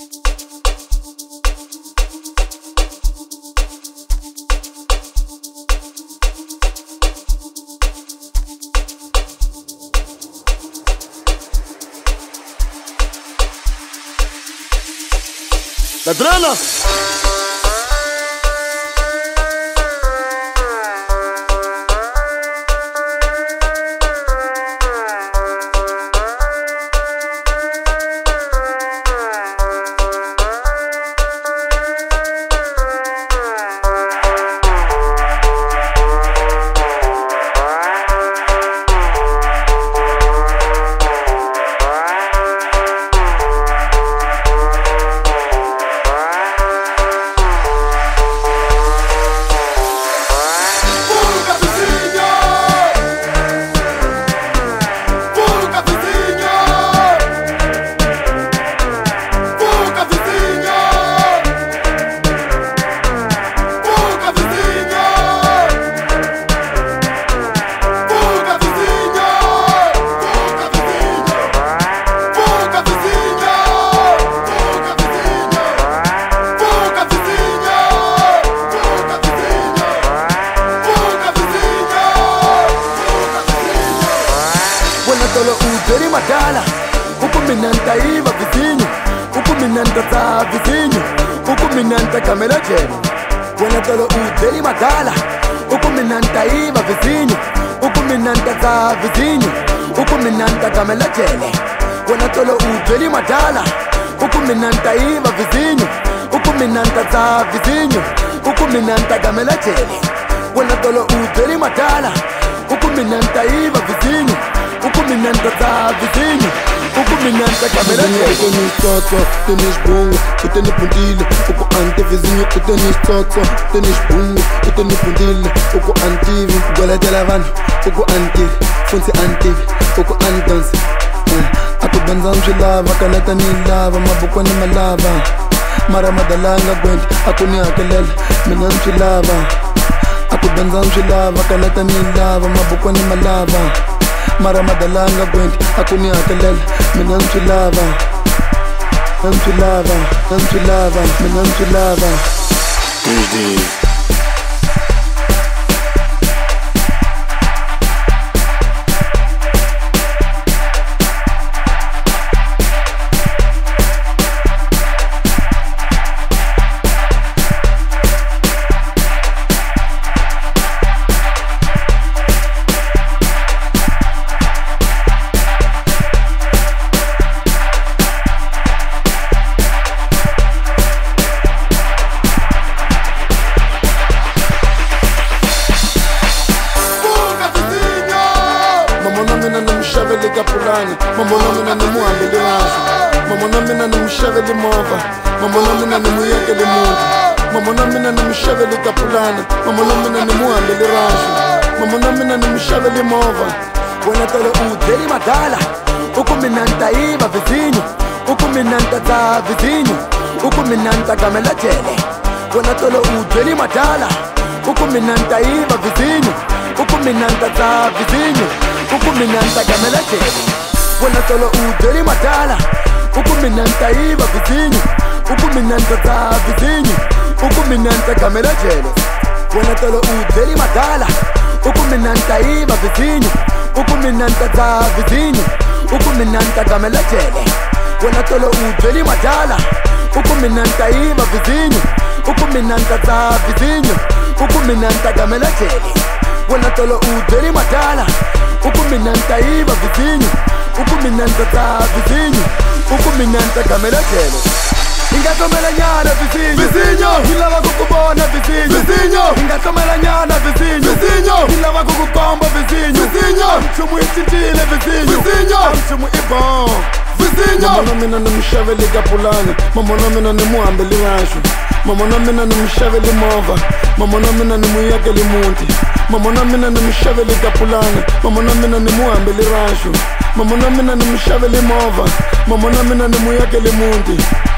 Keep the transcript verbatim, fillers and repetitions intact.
Ladrona! Tolo uderi madala uku minanta iva vizinho uku minanta ta vizinho uku minanta kamera jeni wena tolo uderi madala uku minanta iva vizinho uku minanta ta vizinho uku minanta kamera jeni wena tolo uderi madala uku minanta iva vizinho uku minanta ta vizinho uku minanta kamera jeni wena tolo uderi madala uku minanta iva vizinho uku minanta ta vizinho uku minanta kamera jeni tenis toto tenis bungo tenis pundile uku ante vizinho tenis toto tenis bungo tenis pundile uku antivi gola de la van uku anti funsi anti uku antons aku banzam jilava kalata ni lava mabuko ni malava mara madalanga gwent aku ni akelel minam jilava aku banzam jilava kalata ni lava mabuko ni malava mara madalanga gwent akuni akelel mina mchilava mchilava mchilava mina mchilava Tuesday. Kapulani mamona mina ni muambele wazo mamona mina ni mshaveli mova mamona mina ni muyekele mundi mamona mina ni mshaveli kapulani mamona mina ni muambele wazo mamona mina ni mshaveli mova wena tolo uderi madala uku minanta iva vizinho uku minanta ta vizinho uku minanta kamera jeni wena tolo uderi madala uku minanta iva vizinho uku minanta ta vizinho uku minanta kamera jeni wena tolo uderi madala uku minanta iva vizinho uku minanta ta vizinho uku minanta kamera jeni wena tolo uderi madala uku minanta iva vizinho uku minanta ta vizinho uku minanta kamera jeni wena tolo uderi madala uku minanta iva vizinho uku minanta ta vizinho uku minanta kamera jeni wena tolo uderi madala uku minanta iva vizinho uku minanta ta vizinho uku minanta kamera jeni ingatomela nyana vizinho vizinho ilava kukubona vizinho vizinho ingatomela nyana vizinho vizinho ilava kukukomba vizinho vizinho mchumu ititile vizinho vizinho mchumu ibon vizinho mamona mina ni mshaveli kapulani mamona mina ni muambeli washo mamona mina ni mshaveli mova mamona mina ni muyekele mundi mamona mina ni mshaveli kapulani mamona mina ni muambeli washo mamona mina ni mshaveli mova mamona mina ni muyekele mundi